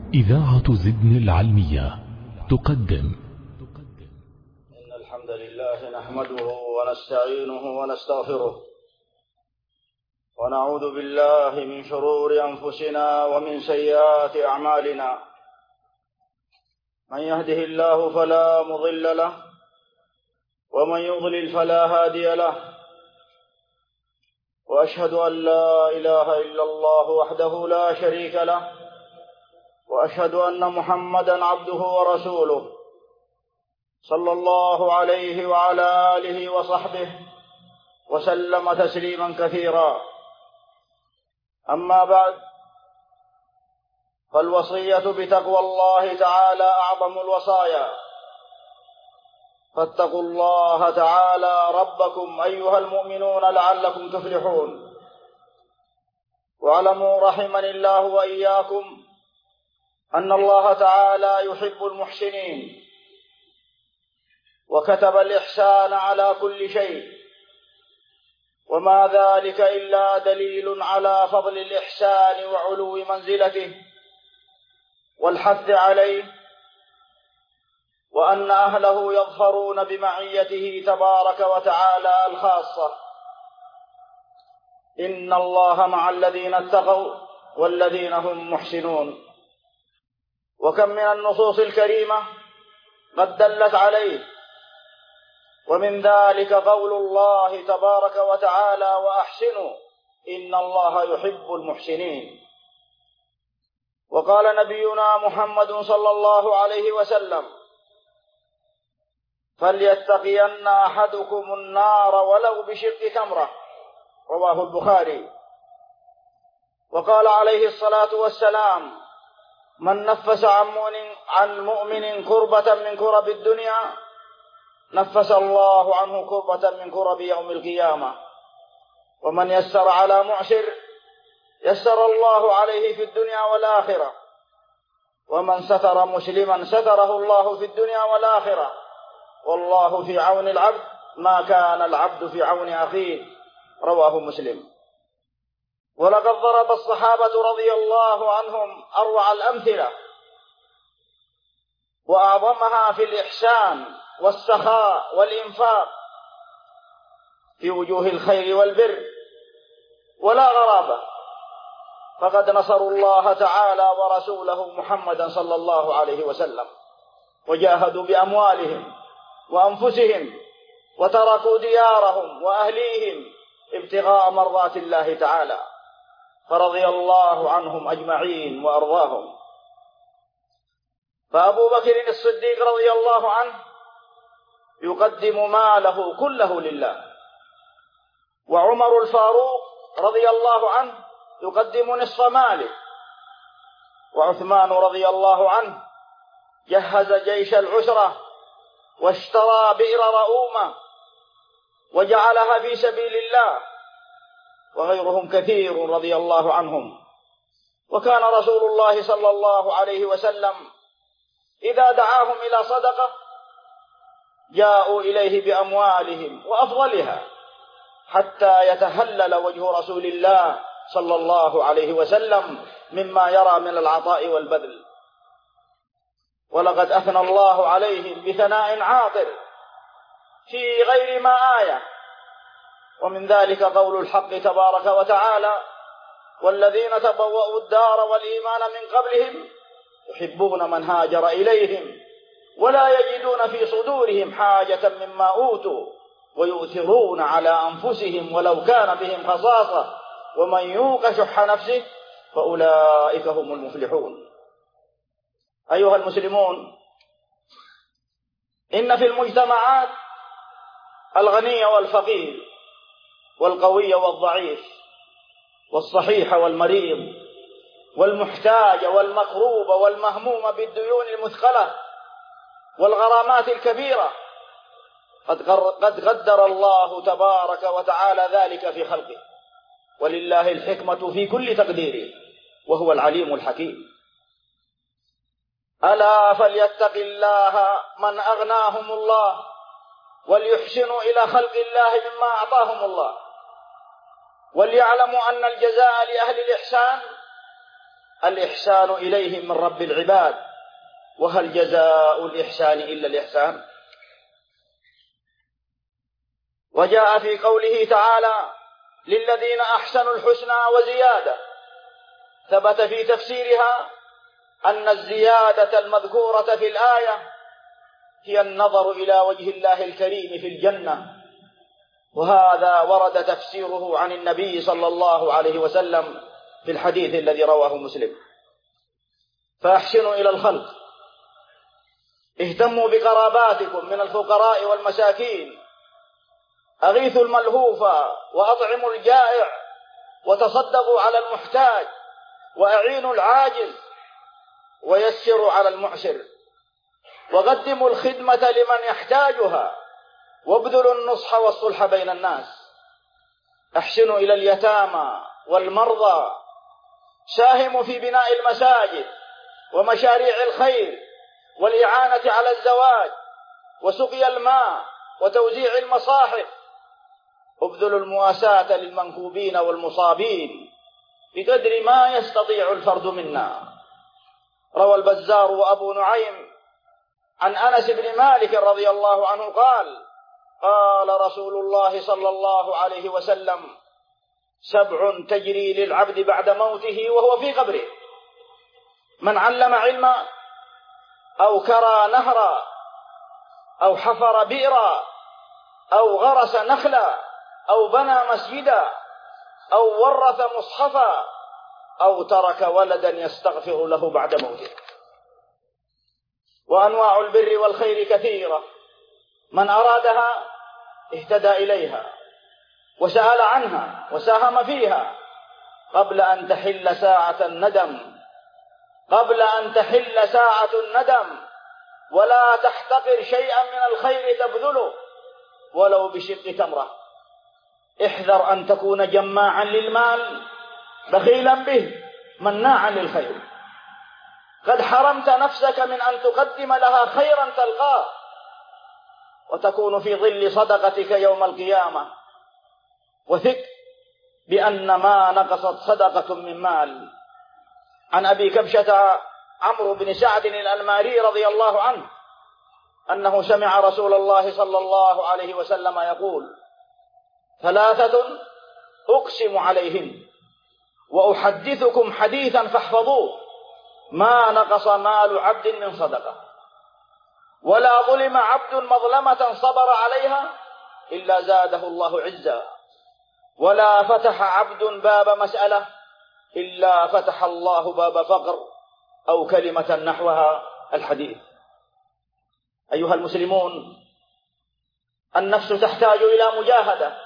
إذاعة زدن العلمية تقدم. إن الحمد لله نحمده ونستعينه ونستغفره ونعوذ بالله من شرور أنفسنا ومن سيئات أعمالنا. من يهده الله فلا مضل له ومن يضلل فلا هادي له، وأشهد أن لا إله إلا الله وحده لا شريك له، وأشهد أن محمدا عبده ورسوله صلى الله عليه وعلى آله وصحبه وسلم تسليما كثيرا. أما بعد، فالوصية بتقوى الله تعالى أعظم الوصايا، فاتقوا الله تعالى ربكم أيها المؤمنون لعلكم تفلحون. واعلموا رحمني الله وإياكم أن الله تعالى يحب المحسنين، وكتب الإحسان على كل شيء، وما ذلك إلا دليل على فضل الإحسان وعلو منزلته والحث عليه، وأن أهله يظفرون بمعيته تبارك وتعالى الخاصة. إن الله مع الذين اتقوا والذين هم محسنون. وكم من النصوص الكريمة قد دلت عليه، ومن ذلك قول الله تبارك وتعالى: وأحسنوا إن الله يحب المحسنين. وقال نبينا محمد صلى الله عليه وسلم: فليتقين أحدكم النار ولو بشق تمرة، رواه البخاري. وقال عليه الصلاة والسلام: من نفس عن مؤمن كربة من كرب الدنيا نفس الله عنه كربة من كرب يوم القيامة. ومن يسر على معسر يسر الله عليه في الدنيا والآخرة. ومن ستر مسلما ستره الله في الدنيا والآخرة. والله في عون العبد ما كان العبد في عون أخيه، رواه مسلم. ولقد ضرب الصحابة رضي الله عنهم أروع الأمثلة وأعظمها في الإحسان والسخاء والإنفاق في وجوه الخير والبر، ولا غرابة، فقد نصروا الله تعالى ورسوله محمدا صلى الله عليه وسلم، وجاهدوا بأموالهم وأنفسهم، وتركوا ديارهم وأهليهم ابتغاء مرضات الله تعالى، فرضي الله عنهم أجمعين وأرضاهم. فأبو بكر الصديق رضي الله عنه يقدم ماله كله لله، وعمر الفاروق رضي الله عنه يقدم نصف ماله، وعثمان رضي الله عنه جهز جيش العسرة واشترى بئر رؤومة وجعلها في سبيل الله، وغيرهم كثير رضي الله عنهم. وكان رسول الله صلى الله عليه وسلم إذا دعاهم إلى صدقة جاءوا إليه بأموالهم وأفضلها حتى يتهلل وجه رسول الله صلى الله عليه وسلم مما يرى من العطاء والبذل. ولقد أثنى الله عليهم بثناء عاطر في غير ما آية، ومن ذلك قول الحق تبارك وتعالى: والذين تبوأوا الدار والإيمان من قبلهم يحبون من هاجر إليهم ولا يجدون في صدورهم حاجة مما أوتوا ويؤثرون على أنفسهم ولو كان بهم خصاصة ومن يوق شح نفسه فأولئك هم المفلحون. أيها المسلمون، إن في المجتمعات الغني والفقير والقوي والضعيف والصحيح والمريض والمحتاج والمكروب والمهموم بالديون المثقلة والغرامات الكبيرة قد قدر الله تبارك وتعالى ذلك في خلقه، ولله الحكمة في كل تقدير، وهو العليم الحكيم. ألا فليتق الله من أغناهم الله وليحسنوا إلى خلق الله مما أعطاهم الله، وليعلموا أن الجزاء لأهل الإحسان الإحسان إليهم من رب العباد، وهل جزاء الإحسان إلا الإحسان؟ وجاء في قوله تعالى: للذين أحسنوا الحسنى وزيادة. ثبت في تفسيرها أن الزيادة المذكورة في الآية هي النظر إلى وجه الله الكريم في الجنة، وهذا ورد تفسيره عن النبي صلى الله عليه وسلم في الحديث الذي رواه مسلم: فأحسنوا إلى الخلق، اهتموا بقراباتكم من الفقراء والمساكين، أغيثوا الملهوف وأطعموا الجائع، وتصدقوا على المحتاج، وأعينوا العاجز، ويسروا على المعسر، وقدموا الخدمة لمن يحتاجها، وابذلوا النصح والصلح بين الناس. أحسنوا إلى اليتامى والمرضى، ساهموا في بناء المساجد ومشاريع الخير والإعانة على الزواج وسقي الماء وتوزيع المصاحف، ابذلوا المواساة للمنكوبين والمصابين بقدر ما يستطيع الفرد منا. روى البزار وأبو نعيم عن أنس بن مالك رضي الله عنه قال: قال رسول الله صلى الله عليه وسلم: 7 تجري للعبد بعد موته وهو في قبره: من علم علما، أو كرى نهرا، أو حفر بئرا، أو غرس نخلا، أو بنى مسجدا، أو ورث مصحفا، أو ترك ولدا يستغفر له بعد موته. وأنواع البر والخير كثيرة، من أرادها اهتدى إليها وسأل عنها وساهم فيها قبل أن تحل ساعة الندم، قبل أن تحل ساعة الندم. ولا تحتقر شيئا من الخير تبذله ولو بشق تمرة. احذر أن تكون جماعا للمال بخيلا به مناعا للخير. قد حرمت نفسك من أن تقدم لها خيرا تلقاه، وتكون في ظل صدقتك يوم القيامة. وثق بأن ما نقصت صدقة من مال. عن أبي كبشة عمرو بن سعد الأنماري رضي الله عنه أنه سمع رسول الله صلى الله عليه وسلم يقول: 3 أقسم عليهن وأحدثكم حديثا فاحفظوه: ما نقص مال عبد من صدقة، ولا ظلم عبد مظلمة صبر عليها إلا زاده الله عزا، ولا فتح عبد باب مسألة إلا فتح الله باب فقر، أو كلمة نحوها الحديث. أيها المسلمون، النفس تحتاج إلى مجاهدة،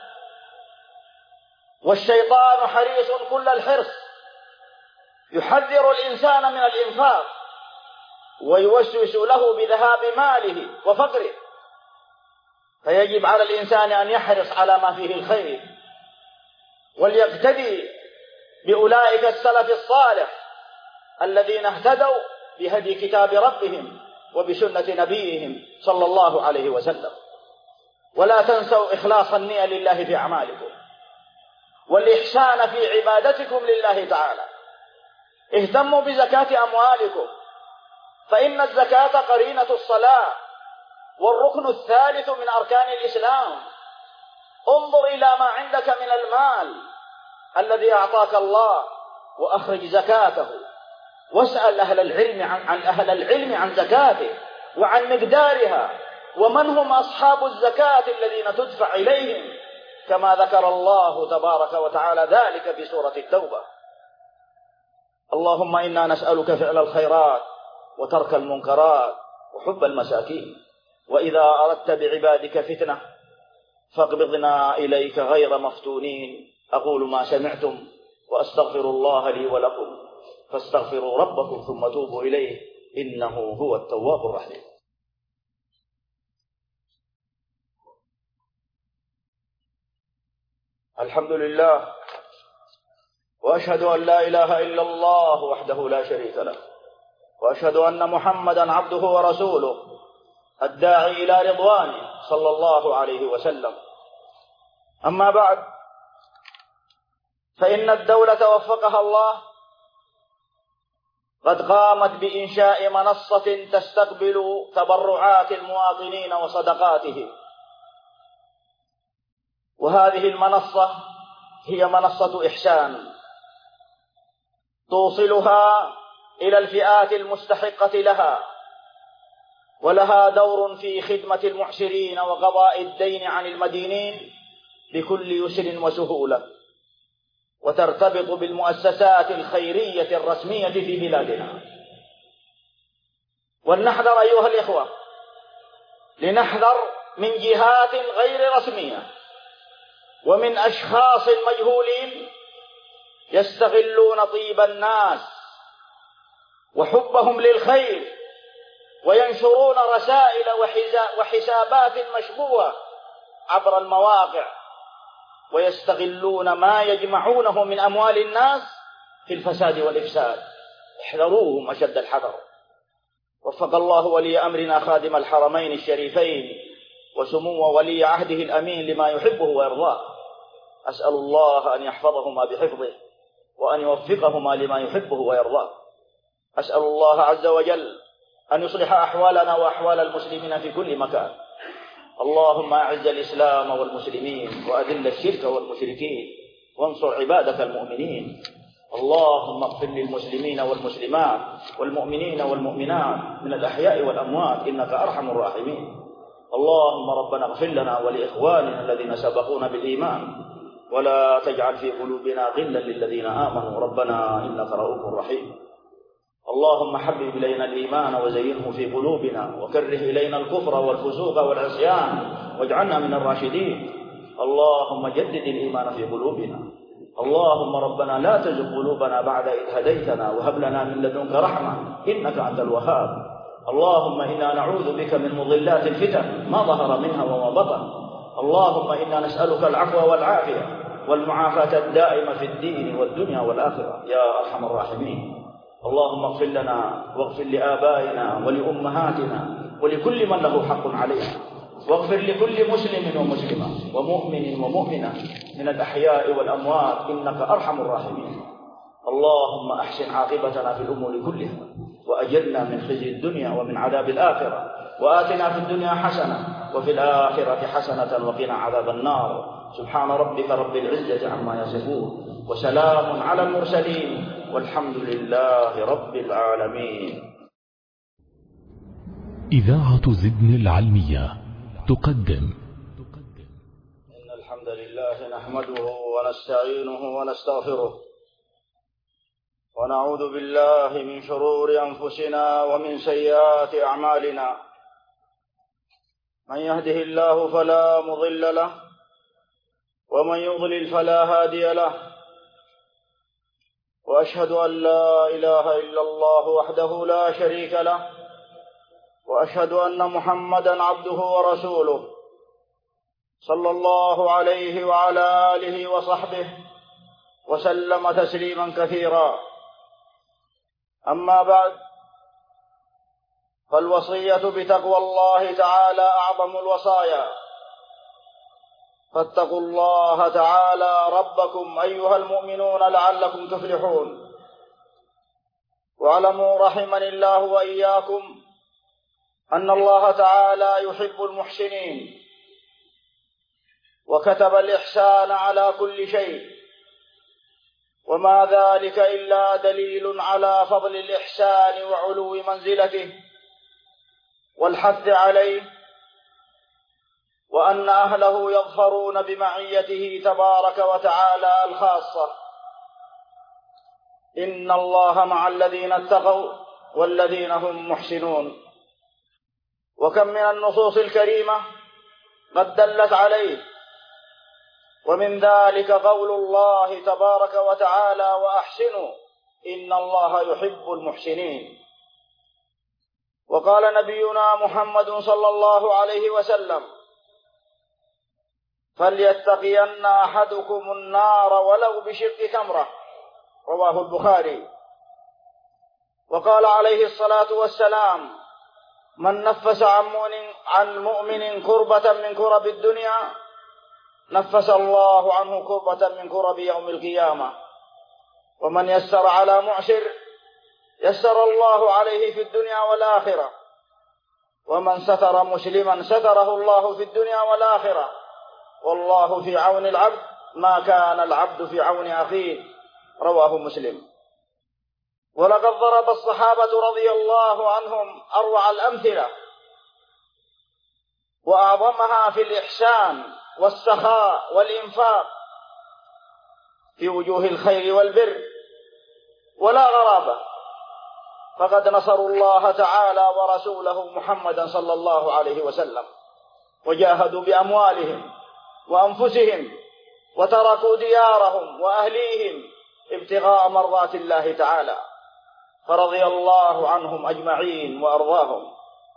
والشيطان حريص كل الحرص، يحذر الإنسان من الإنفاق ويوسوس له بذهاب ماله وفقره. فيجب على الإنسان أن يحرص على ما فيه الخير، وليقتدي بأولئك السلف الصالح الذين اهتدوا بهدي كتاب ربهم وبسنة نبيهم صلى الله عليه وسلم. ولا تنسوا إخلاص النية لله في أعمالكم، والإحسان في عبادتكم لله تعالى. اهتموا بزكاة أموالكم، فإن الزكاة قرينة الصلاة والركن الثالث من أركان الإسلام. انظر إلى ما عندك من المال الذي أعطاك الله وأخرج زكاته، واسأل أهل العلم عن زكاته وعن مقدارها، ومن هم أصحاب الزكاة الذين تدفع إليهم، كما ذكر الله تبارك وتعالى ذلك في سورة التوبة. اللهم إنا نسألك فعل الخيرات وترك المنكرات وحب المساكين، وإذا أردت بعبادك فتنة فاقبضنا إليك غير مفتونين. أقول ما سمعتم وأستغفر الله لي ولكم، فاستغفروا ربكم ثم توبوا إليه إنه هو التواب الرحيم. الحمد لله، وأشهد أن لا إله إلا الله وحده لا شريك له، وأشهد أن محمدا عبده ورسوله الداعي إلى رضوانه صلى الله عليه وسلم. أما بعد، فإن الدولة وفقها الله قد قامت بإنشاء منصة تستقبل تبرعات المواطنين وصدقاتهم، وهذه المنصة هي منصة إحسان توصلها إلى الفئات المستحقة لها، ولها دور في خدمة المعسرين وقضاء الدين عن المدينين بكل يسر وسهولة، وترتبط بالمؤسسات الخيرية الرسمية في بلادنا. ولنحذر أيها الإخوة، لنحذر من جهات غير رسمية ومن أشخاص مجهولين يستغلون طيب الناس وحبهم للخير، وينشرون رسائل وحسابات مشبوهة عبر المواقع، ويستغلون ما يجمعونه من أموال الناس في الفساد والإفساد. احذروهم أشد الحذر. وفق الله ولي أمرنا خادم الحرمين الشريفين وسمو ولي عهده الأمين لما يحبه ويرضاه. أسأل الله أن يحفظهما بحفظه وأن يوفقهما لما يحبه ويرضاه. أسأل الله عز وجل أن يصلح أحوالنا وأحوال المسلمين في كل مكان. اللهم أعز الإسلام والمسلمين وأذل الشرك والمشركين وانصر عبادك المؤمنين. اللهم اغفر للمسلمين والمسلمات والمؤمنين والمؤمنات من الأحياء والأموات إنك أرحم الراحمين. اللهم ربنا اغفر لنا ولإخواننا الذين سبقونا بالإيمان ولا تجعل في قلوبنا غلا للذين آمنوا ربنا إنك رؤوف رحيم. اللهم حبب إلينا الإيمان وزينه في قلوبنا وكره إلينا الكفر والفسوق والعصيان واجعلنا من الراشدين. اللهم جدد الإيمان في قلوبنا. اللهم ربنا لا تزغ قلوبنا بعد إذ هديتنا وهب لنا من لدنك رحمة إنك أنت الوهاب. اللهم إنا نعوذ بك من مضلات الفتن ما ظهر منها وما بطن. اللهم إنا نسألك العفو والعافية والمعافاة الدائمة في الدين والدنيا والآخرة يا أرحم الراحمين. اللهم اغفر لنا واغفر لآبائنا ولأمهاتنا ولكل من له حق علينا، واغفر لكل مسلم ومسلمة ومؤمن ومؤمنة من الأحياء والأموات إنك أرحم الراحمين. اللهم أحسن عاقبتنا في الأمور كلها وأجرنا من خزي الدنيا ومن عذاب الآخرة، وآتنا في الدنيا حسنة وفي الآخرة حسنة وقنا عذاب النار. سبحان ربك رب العزة عما يصفون وسلام على المرسلين والحمد لله رب العالمين. إذاعة زدن العلمية تقدم. إن الحمد لله نحمده ونستعينه ونستغفره ونعوذ بالله من شرور أنفسنا ومن سيئات أعمالنا. من يهده الله فلا مضل له ومن يضلل فلا هادي له، وأشهد أن لا إله إلا الله وحده لا شريك له، وأشهد أن محمدا عبده ورسوله صلى الله عليه وعلى آله وصحبه وسلم تسليما كثيرا. أما بعد، فالوصية بتقوى الله تعالى أعظم الوصايا، فاتقوا الله تعالى ربكم أيها المؤمنون لعلكم تفلحون. واعلموا رحمني الله وإياكم أن الله تعالى يحب المحسنين، وكتب الإحسان على كل شيء، وما ذلك إلا دليل على فضل الإحسان وعلو منزلته والحث عليه، وأن أهله يظفرون بمعيته تبارك وتعالى الخاصة. إن الله مع الذين اتقوا والذين هم محسنون. وكم من النصوص الكريمة قد دلت عليه، ومن ذلك قول الله تبارك وتعالى: وأحسنوا إن الله يحب المحسنين. وقال نبينا محمد صلى الله عليه وسلم: فليتقين أحدكم النار ولو بشق تمرة، رواه البخاري. وقال عليه الصلاة والسلام: من نفس عن مؤمن كربة من كرب الدنيا نفس الله عنه كربة من كرب يوم القيامة. ومن يسر على معسر يسر الله عليه في الدنيا والآخرة، ومن ستر مسلما ستره الله في الدنيا والآخرة، والله في عون العبد ما كان العبد في عون أخيه، رواه مسلم. ولقد ضرب الصحابة رضي الله عنهم أروع الأمثلة وأعظمها في الإحسان والسخاء والإنفاق في وجوه الخير والبر، ولا غرابة، فقد نصروا الله تعالى ورسوله محمدا صلى الله عليه وسلم، وجاهدوا بأموالهم وأنفسهم، وتركوا ديارهم وأهليهم ابتغاء مرضات الله تعالى، فرضي الله عنهم أجمعين وأرضاهم.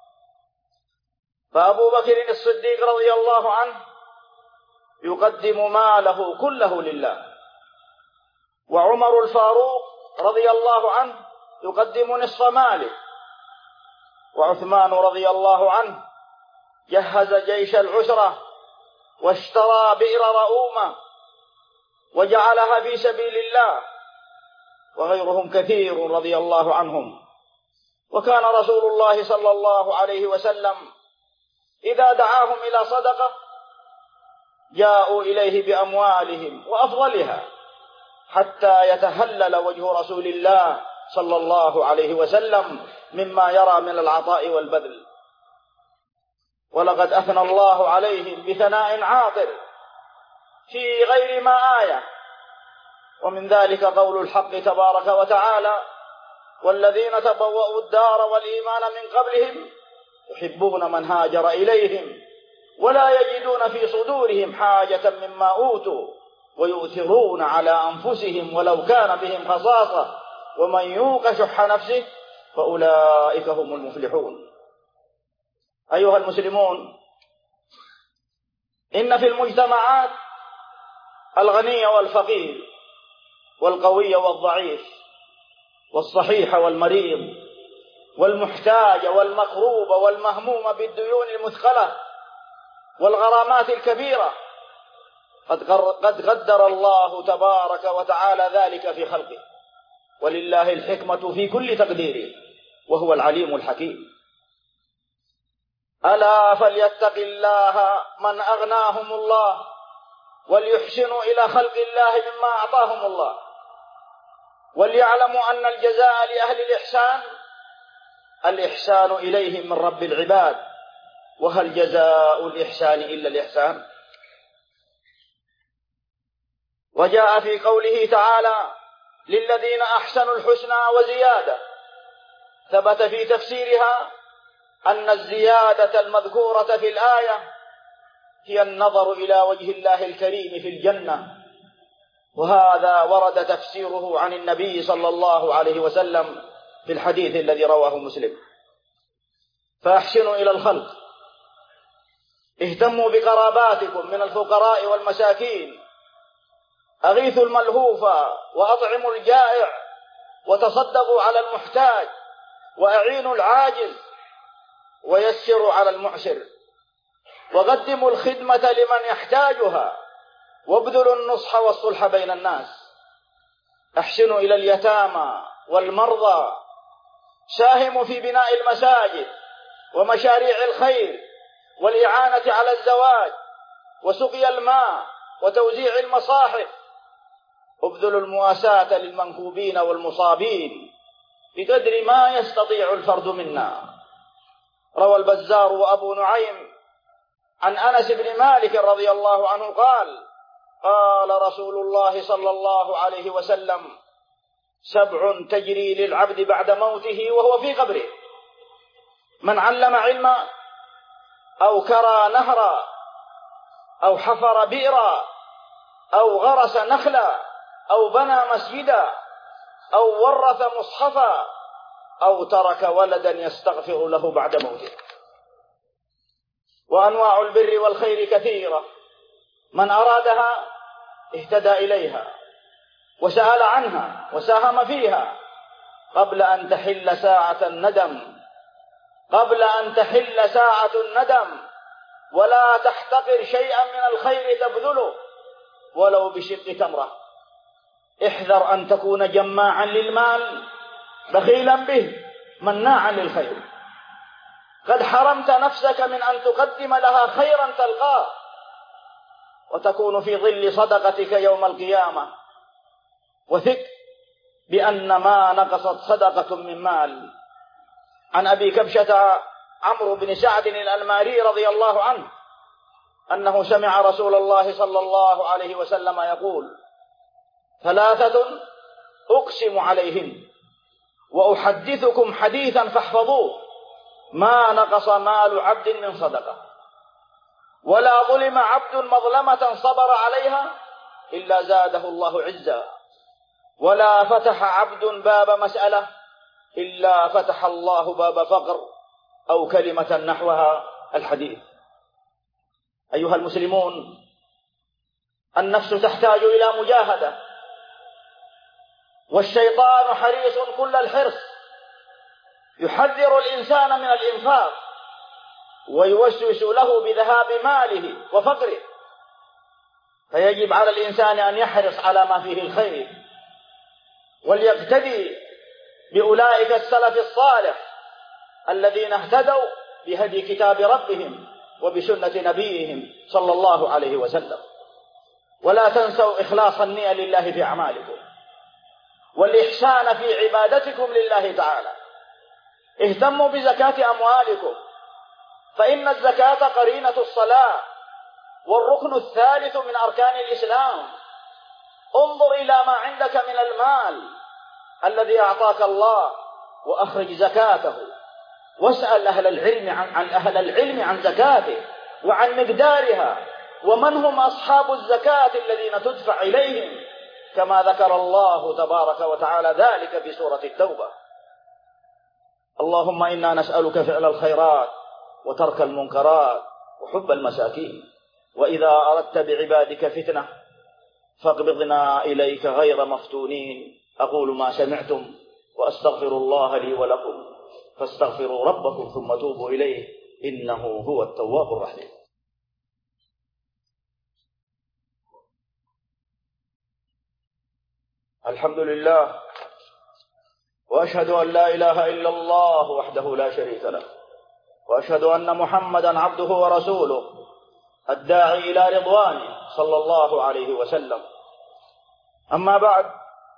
فأبو بكر الصديق رضي الله عنه يقدم ماله كله لله، وعمر الفاروق رضي الله عنه يقدم نصف ماله، وعثمان رضي الله عنه جهز جيش العسرة واشترى بئر رؤومة وجعلها في سبيل الله، وغيرهم كثير رضي الله عنهم. وكان رسول الله صلى الله عليه وسلم إذا دعاهم إلى صدقة جاءوا إليه بأموالهم وأفضلها حتى يتهلل وجه رسول الله صلى الله عليه وسلم مما يرى من العطاء والبذل. ولقد أثنى الله عليهم بثناء عاطر في غير ما آية، ومن ذلك قول الحق تبارك وتعالى: والذين تبوأوا الدار والإيمان من قبلهم يحبون من هاجر إليهم ولا يجدون في صدورهم حاجة مما أوتوا ويؤثرون على أنفسهم ولو كان بهم خصاصة ومن يوق شح نفسه فأولئك هم المفلحون. أيها المسلمون، إن في المجتمعات الغني والفقير والقوي والضعيف والصحيح والمريض والمحتاج والمكروب والمهموم بالديون المثقلة والغرامات الكبيرة، قد قدر الله تبارك وتعالى ذلك في خلقه، ولله الحكمة في كل تقديره، وهو العليم الحكيم. ألا فليتق الله من أغناهم الله وليحسنوا إلى خلق الله مما أعطاهم الله، وليعلموا أن الجزاء لأهل الإحسان إليهم من رب العباد، وهل جزاء الإحسان إلا الإحسان؟ وجاء في قوله تعالى: للذين أحسنوا الحسنى وزيادة، ثبت في تفسيرها أن الزيادة المذكورة في الآية هي النظر إلى وجه الله الكريم في الجنة، وهذا ورد تفسيره عن النبي صلى الله عليه وسلم في الحديث الذي رواه مسلم. فأحسنوا إلى الخلق، اهتموا بقراباتكم من الفقراء والمساكين، أغيثوا الملهوف وأطعموا الجائع، وتصدقوا على المحتاج، وأعينوا العاجز، ويسروا على المعسر، وقدموا الخدمة لمن يحتاجها، وابذلوا النصح والصلح بين الناس. أحسنوا إلى اليتامى والمرضى، ساهموا في بناء المساجد ومشاريع الخير والإعانة على الزواج وسقي الماء وتوزيع المصاحف، ابذلوا المواساة للمنكوبين والمصابين بقدر ما يستطيع الفرد منا. روى البزار وأبو نعيم عن أنس بن مالك رضي الله عنه قال: قال رسول الله صلى الله عليه وسلم: 7 تجري للعبد بعد موته وهو في قبره: من علم علما، أو كرى نهرا، أو حفر بئرا، أو غرس نخلا، أو بنى مسجدا، أو ورث مصحفا، أو ترك ولدا يستغفر له بعد موته. وأنواع البر والخير كثيرة، من أرادها اهتدى إليها وسأل عنها وساهم فيها قبل أن تحل ساعة الندم، ولا تحتقر شيئا من الخير تبذله ولو بشق تمرة. احذر أن تكون جماعا للمال بخيلا به مناعا للخير. قد حرمت نفسك من أن تقدم لها خيرا تلقاه وتكون في ظل صدقتك يوم القيامة. وثق بأن ما نقصت صدقة من مال. عن أبي كبشة عمرو بن سعد الأنماري رضي الله عنه أنه سمع رسول الله صلى الله عليه وسلم يقول: ثلاثة أقسم عليهن وأحدثكم حديثا فاحفظوه: ما نقص مال عبد من صدقة، ولا ظلم عبد مظلمة صبر عليها إلا زاده الله عزا، ولا فتح عبد باب مسألة إلا فتح الله باب فقر، أو كلمة نحوها الحديث. أيها المسلمون، النفس تحتاج إلى مجاهدة، والشيطان حريص كل الحرص، يحذر الإنسان من الإنفاق ويوسوس له بذهاب ماله وفقره. فيجب على الإنسان أن يحرص على ما فيه الخير، وليقتدي بأولئك السلف الصالح الذين اهتدوا بهدي كتاب ربهم وبسنة نبيهم صلى الله عليه وسلم. ولا تنسوا إخلاص النية لله في أعمالكم، والإحسان في عبادتكم لله تعالى. اهتموا بزكاة أموالكم، فإن الزكاة قرينة الصلاة والركن الثالث من أركان الإسلام. انظر إلى ما عندك من المال الذي أعطاك الله وأخرج زكاته، واسأل أهل العلم عن زكاته وعن مقدارها، ومن هم أصحاب الزكاة الذين تدفع إليهم، كما ذكر الله تبارك وتعالى ذلك في سورة التوبة. اللهم إنا نسألك فعل الخيرات وترك المنكرات وحب المساكين، وإذا أردت بعبادك فتنة فاقبضنا إليك غير مفتونين. أقول ما سمعتم وأستغفر الله لي ولكم، فاستغفروا ربكم ثم توبوا إليه إنه هو التواب الرحيم. الحمد لله، وأشهد أن لا إله إلا الله وحده لا شريك له، وأشهد أن محمدا عبده ورسوله الداعي إلى رضوانه صلى الله عليه وسلم. أما بعد،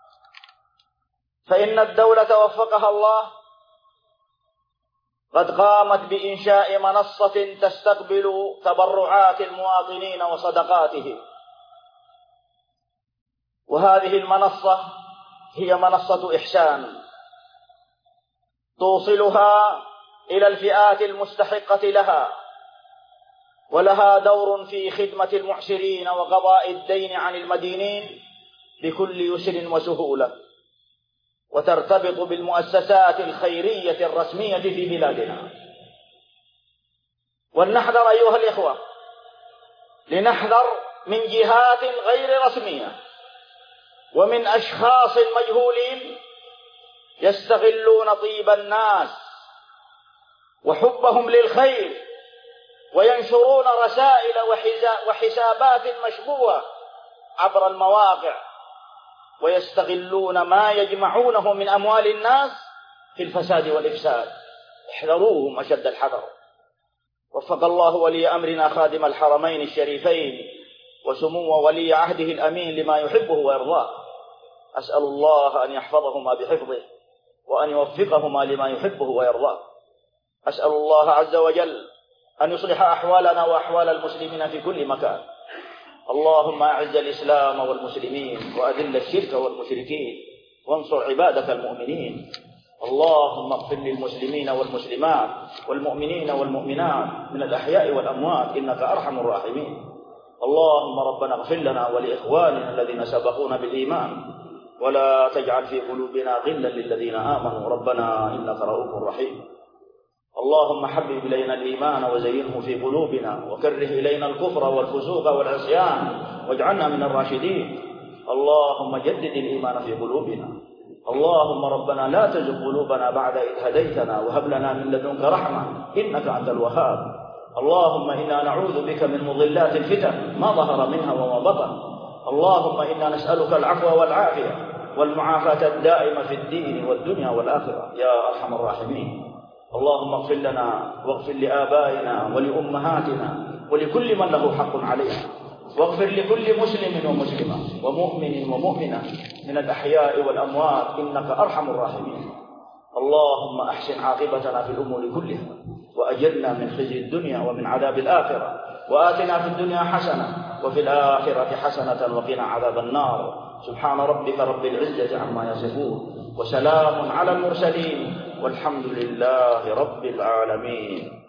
فإن الدولة وفقها الله قد قامت بإنشاء منصة تستقبل تبرعات المواطنين وصدقاتهم، وهذه المنصة هي منصة إحسان توصلها إلى الفئات المستحقة لها، ولها دور في خدمة المعسرين وقضاء الدين عن المدينين بكل يسر وسهولة، وترتبط بالمؤسسات الخيرية الرسمية في بلادنا. ولنحذر أيها الإخوة، لنحذر من جهات غير رسمية ومن أشخاص مجهولين يستغلون طيب الناس وحبهم للخير، وينشرون رسائل وحسابات مشبوهة عبر المواقع، ويستغلون ما يجمعونه من أموال الناس في الفساد والإفساد. احذروهم أشد الحذر. وفق الله ولي أمرنا خادم الحرمين الشريفين وسمو ولي عهده الأمين لما يحبه ويرضاه. أسأل الله أن يحفظهما بحفظه وأن يوفقهما لما يحبه ويرضاه. أسأل الله عز وجل أن يصلح أحوالنا وأحوال المسلمين في كل مكان. اللهم أعز الإسلام والمسلمين وأذل الشرك والمشركين وانصر عبادك المؤمنين. اللهم اغفر للمسلمين والمسلمات والمؤمنين والمؤمنات من الأحياء والأموات إنك أرحم الراحمين. اللهم ربنا اغفر لنا ولإخواننا الذين سبقونا بالإيمان، ولا تجعل في قلوبنا غلا للذين آمنوا ربنا إنك رؤوف رحيم. اللهم حبب إلينا الإيمان وزينه في قلوبنا، وكره إلينا الكفر والفسوق والعصيان واجعلنا من الراشدين. اللهم جدد الإيمان في قلوبنا. اللهم ربنا لا تزغ قلوبنا بعد إذ هديتنا وهب لنا من لدنك رحمة إنك أنت الوهاب. اللهم إنا نعوذ بك من مضلات الفتن ما ظهر منها وما بطن. اللهم إنا نسألك العفو والعافية والمعافاة الدائمة في الدين والدنيا والآخرة يا أرحم الراحمين. اللهم اغفر لنا واغفر لآبائنا ولأمهاتنا ولكل من له حق علينا، واغفر لكل مسلم ومسلمة ومؤمن ومؤمنة من الأحياء والأموات إنك أرحم الراحمين. اللهم أحسن عاقبتنا في الأمور كلها، وأجرنا من خزي الدنيا ومن عذاب الآخرة، وآتنا في الدنيا حسنة وفي الآخرة حسنة وقنا عذاب النار. سبحان ربك رب العزة عما يصفون، وسلام على المرسلين، والحمد لله رب العالمين.